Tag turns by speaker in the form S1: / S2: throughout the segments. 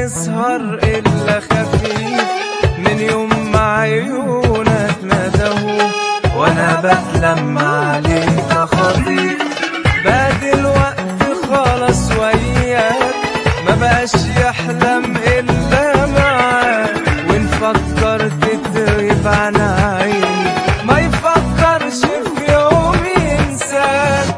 S1: يسهر إلا خفيف من يوم ما عيونك ندهوا وانا بتلمع عليك خطير. بعد الوقت خلاص وياك ما بقاش يحلم إلا معاك، وإن فكرت تغيب عن عيني ما يفكرش في يوم ينساك.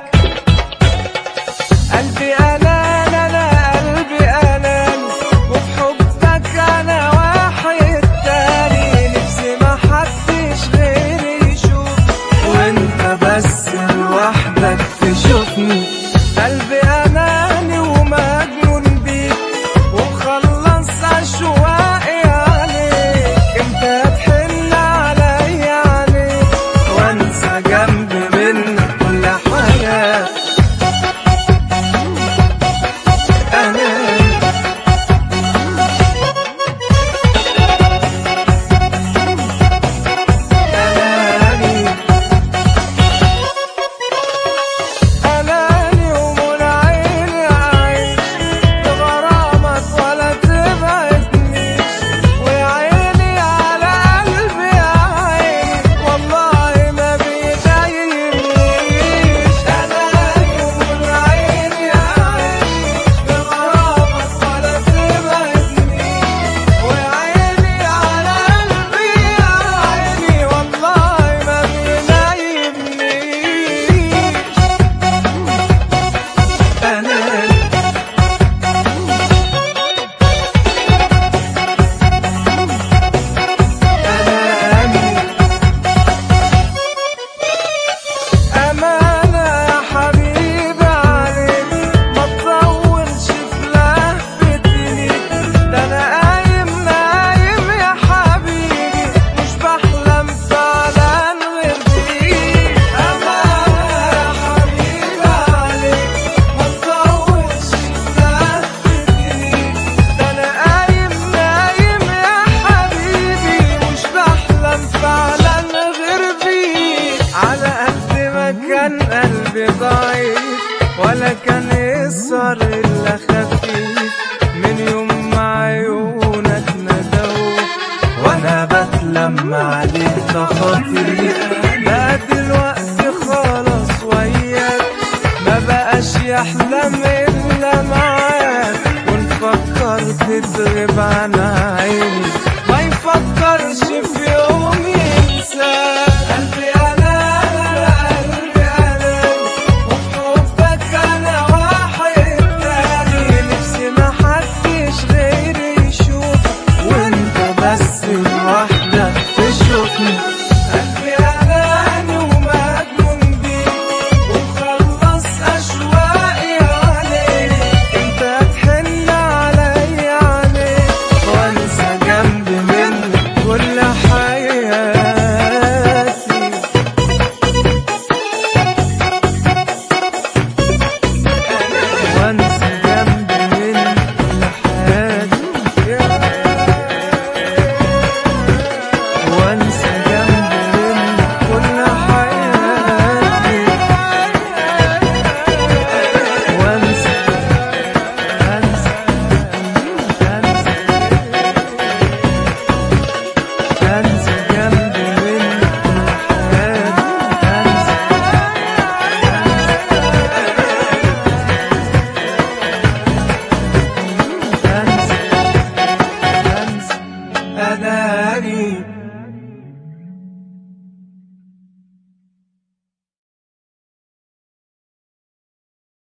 S1: قلبي أنان أنا قلبي أنان، وبحبك أنا واحد تاني، نفسي ما حدش غيري يشوف وانت بس لوحدك تشوفني. قلبي أناني ومجنون بيك ومخلص عشوائي عليك، امتى تحن عليا عليك وانسى جنب منك كل حاجة. كان قلبي ضعيف ولا كان يسهر إلا خفيف من يوم ما عيونك ندهوا وانا بتلمع عليك خطير. بقى دلوقتي خلاص وياك ما بقاش يحلم إلا معاك، وإن فكرت تغيب عن عيني